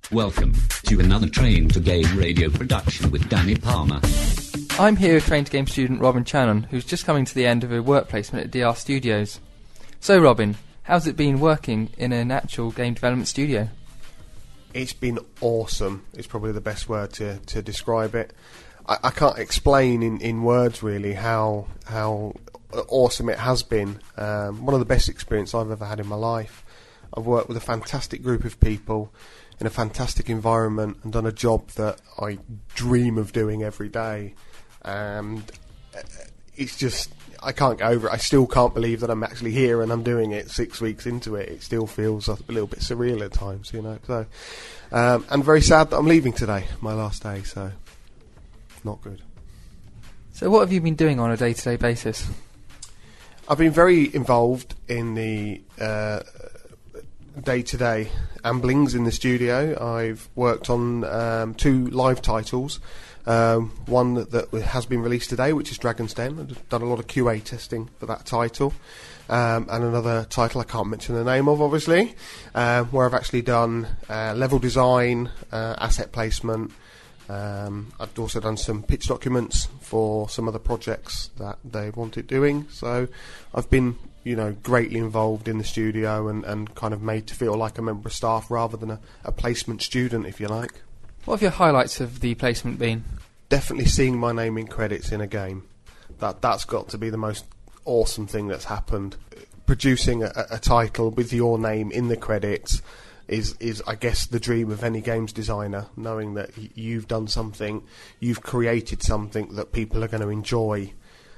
Welcome to another Train to Game radio production with Danny Palmer. I'm here with Train to Game student Robin Channon, who's just coming to the end of a work placement at DR Studios. So Robin, how's it been working in an actual game development studio? It's been awesome. It's probably the best word to describe it. I can't explain in words really how awesome it has been. One of the best experiences I've ever had in my life. I've worked with a fantastic group of people in a fantastic environment and done a job that I dream of doing every day. And it's just, I can't get over it. I still can't believe that I'm actually here and I'm doing it 6 weeks into it. It still feels a little bit surreal at times, you know. So, and very sad that I'm leaving today, my last day, so not good. So what have you been doing on a day-to-day basis? I've been very involved in the day-to-day amblings in the studio. I've worked on 2 live titles. One that has been released today, which is Dragon's Den. I've done a lot of QA testing for that title. And another title I can't mention the name of, obviously, where I've actually done level design, asset placement. I've also done some pitch documents for some other projects that they wanted doing. So I've been, greatly involved in the studio and kind of made to feel like a member of staff rather than a placement student, if you like. What have your highlights of the placement been? Definitely seeing my name in credits in a game. That's got to be the most awesome thing that's happened. Producing a title with your name in the credits is I guess the dream of any games designer, knowing that you've done something, you've created something that people are going to enjoy,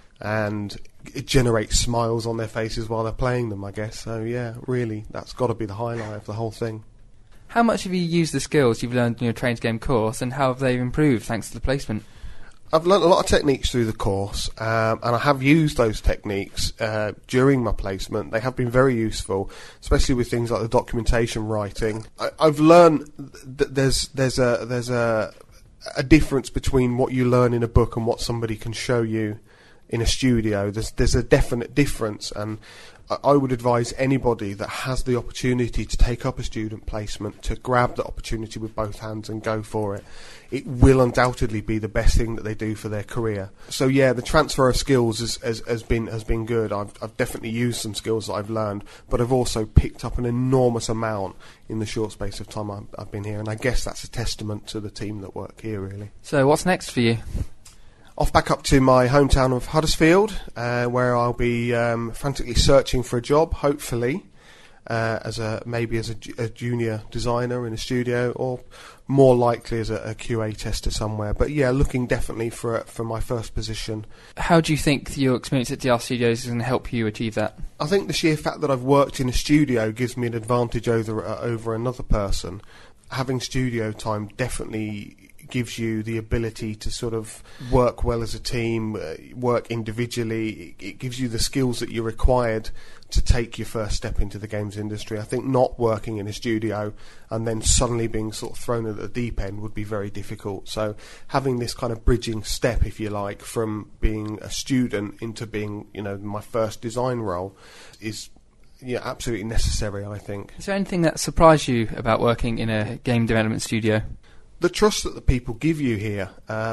and it generates smiles on their faces while they're playing them, I guess. So yeah, really, that's got to be the highlight of the whole thing. How much have you used the skills you've learned in your Train to Game course, and how have they improved thanks to the placement? I've learnt a lot of techniques through the course, and I have used those techniques during my placement. They have been very useful, especially with things like the documentation writing. I've learned that there's a difference between what you learn in a book and what somebody can show you in a studio. There's a definite difference, and I would advise anybody that has the opportunity to take up a student placement to grab that opportunity with both hands and go for it. It will undoubtedly be the best thing that they do for their career. So yeah, the transfer of skills has been good. I've definitely used some skills that I've learned, but I've also picked up an enormous amount in the short space of time I've been here, and I guess that's a testament to the team that work here, really. So what's next for you? Off back up to my hometown of Huddersfield, where I'll be frantically searching for a job, hopefully, as a junior designer in a studio, or more likely as a QA tester somewhere. But yeah, looking definitely for my first position. How do you think your experience at DR Studios is going to help you achieve that? I think the sheer fact that I've worked in a studio gives me an advantage over another person. Having studio time definitely gives you the ability to sort of work well as a team, work individually. It gives you the skills that you're required to take your first step into the games industry. I think not working in a studio and then suddenly being sort of thrown at the deep end would be very difficult. So having this kind of bridging step, if you like, from being a student into being, my first design role is absolutely necessary, I think. Is there anything that surprised you about working in a game development studio? The trust that the people give you here.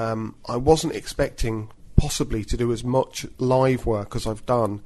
I wasn't expecting possibly to do as much live work as I've done.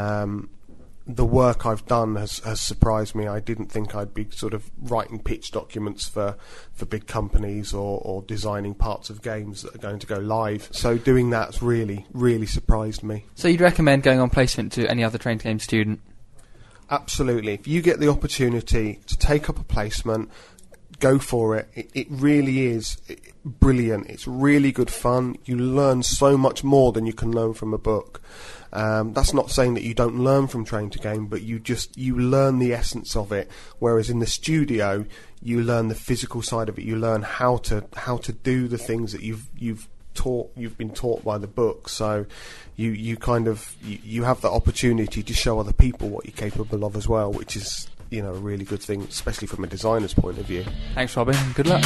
The work I've done has surprised me. I didn't think I'd be sort of writing pitch documents for big companies or designing parts of games that are going to go live. So doing that's really, really surprised me. So you'd recommend going on placement to any other Train to Game student? Absolutely. If you get the opportunity to take up a placement, go for it. It really is brilliant. It's really good fun. You learn so much more than you can learn from a book. That's not saying that you don't learn from Train to Game, but you learn the essence of it. Whereas in the studio, you learn the physical side of it. You learn how to do the things that you've been taught by the book. So you have the opportunity to show other people what you're capable of as well, which is a really good thing, especially from a designer's point of view. Thanks, Robin. Good luck.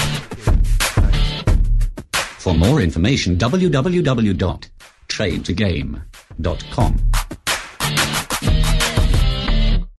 For more information, www.traintogame.com.